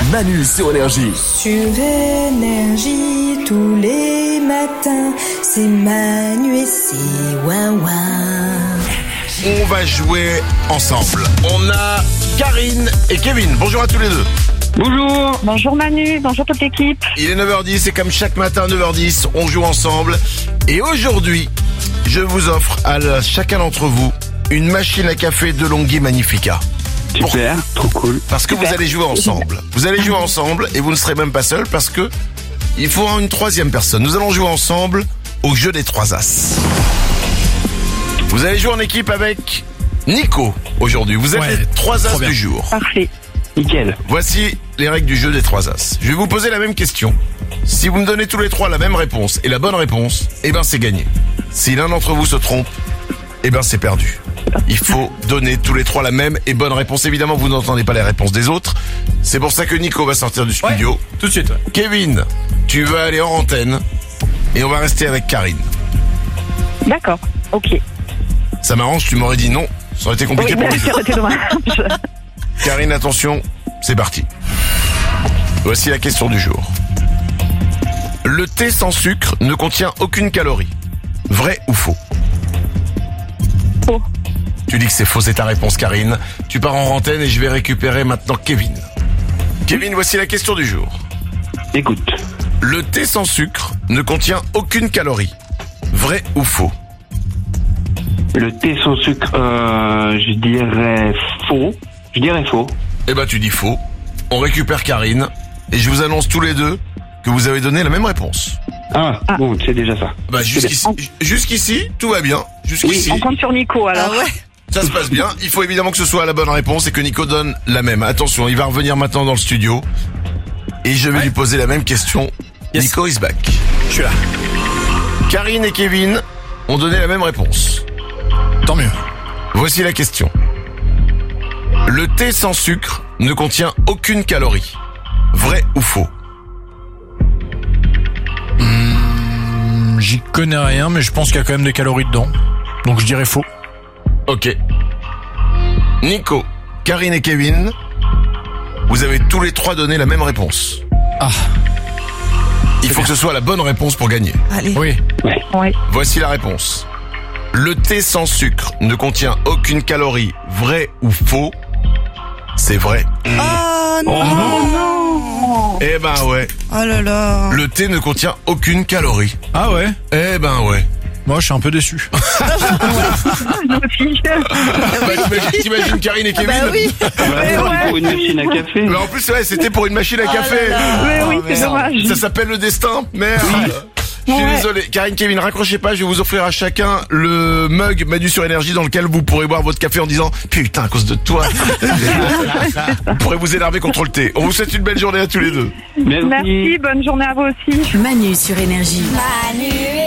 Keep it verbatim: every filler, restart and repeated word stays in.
Manu sur Énergie. Sur Énergie, tous les matins, c'est Manu et c'est Wawa. On va jouer ensemble. On a Karine et Kevin. Bonjour à tous les deux. Bonjour. Bonjour Manu, bonjour toute l'équipe. Il est neuf heures dix et comme chaque matin neuf heures dix, on joue ensemble. Et aujourd'hui, je vous offre à chacun d'entre vous une machine à café DeLonghi Magnifica. Super, trop cool. Parce que Super. vous allez jouer ensemble. Vous allez jouer ensemble et vous ne serez même pas seul parce que il faut une troisième personne. Nous allons jouer ensemble au jeu des trois as. Vous allez jouer en équipe avec Nico aujourd'hui. Vous êtes Ouais, les trois as trop bien. du jour. Parfait. Nickel. Voici les règles du jeu des trois as. Je vais vous poser la même question. Si vous me donnez tous les trois la même réponse et la bonne réponse, eh ben c'est gagné. Si l'un d'entre vous se trompe, eh ben c'est perdu. Il faut donner tous les trois la même et bonne réponse. Évidemment, vous n'entendez pas les réponses des autres. C'est pour ça que Nico va sortir du studio. Ouais, tout de suite. Ouais. Kevin, tu vas aller hors antenne et on va rester avec Karine. D'accord, ok. Ça m'arrange, tu m'aurais dit non. Ça aurait été compliqué Oui, pour mais les ça aurait été dommage. Karine, attention, c'est parti. Voici la question du jour. Le thé sans sucre ne contient aucune calorie. Vrai ou faux? Faux. Tu dis que c'est faux, c'est ta réponse, Karine. Tu pars en antenne et je vais récupérer maintenant Kevin. Kevin, voici la question du jour. Écoute. Le thé sans sucre ne contient aucune calorie. Vrai ou faux? Le thé sans sucre, euh, je dirais faux. Je dirais faux. Eh ben, tu dis faux. On récupère Karine et je vous annonce tous les deux que vous avez donné la même réponse. Ah, Ah. bon, c'est déjà ça. Bah, jusqu'ici, jusqu'ici, tout va bien. Jusqu'ici, On compte sur Nico alors. ça se passe bien. Il faut évidemment que ce soit la bonne réponse et que Nico donne la même. Attention, il va revenir maintenant dans le studio et je vais Ouais. lui poser la même question. Yes. Nico is back. Je suis là. Karine et Kevin ont donné la même réponse. Tant mieux. Voici la question. Le thé sans sucre ne contient aucune calorie. Vrai ou faux? Hum, J'y connais rien, mais je pense qu'il y a quand même des calories dedans. Donc je dirais faux. Ok. Nico, Karine et Kevin, vous avez tous les trois donné la même réponse. Ah, Il faut que ce soit la bonne réponse pour gagner. Allez. oui. Oui. Voici la réponse. Le thé sans sucre ne contient aucune calorie. Vrai ou faux? C'est vrai. Oh non. Eh ben ouais. Oh là là. Le thé ne contient aucune calorie. Ah ouais. Eh ben ouais. Moi, je suis un peu déçu. Nous aussi. Bah, t'imagines, t'imagines Karine et Kevin? Bah oui. Bah, ouais. pour une machine à café. Mais en plus, ouais, c'était pour une machine à café. Mais oui, Oh, c'est merde. dommage. Ça s'appelle le destin. Merde. Je suis Ouais. désolé. Karine, Kevin, raccrochez pas. Je vais vous offrir à chacun le mug Manu sur Énergie dans lequel vous pourrez boire votre café en disant putain à cause de toi. Vous pourrez vous énerver contre le thé. On vous souhaite une belle journée à tous les deux. Merci. Merci, bonne journée à vous aussi. Manu sur Énergie. Manu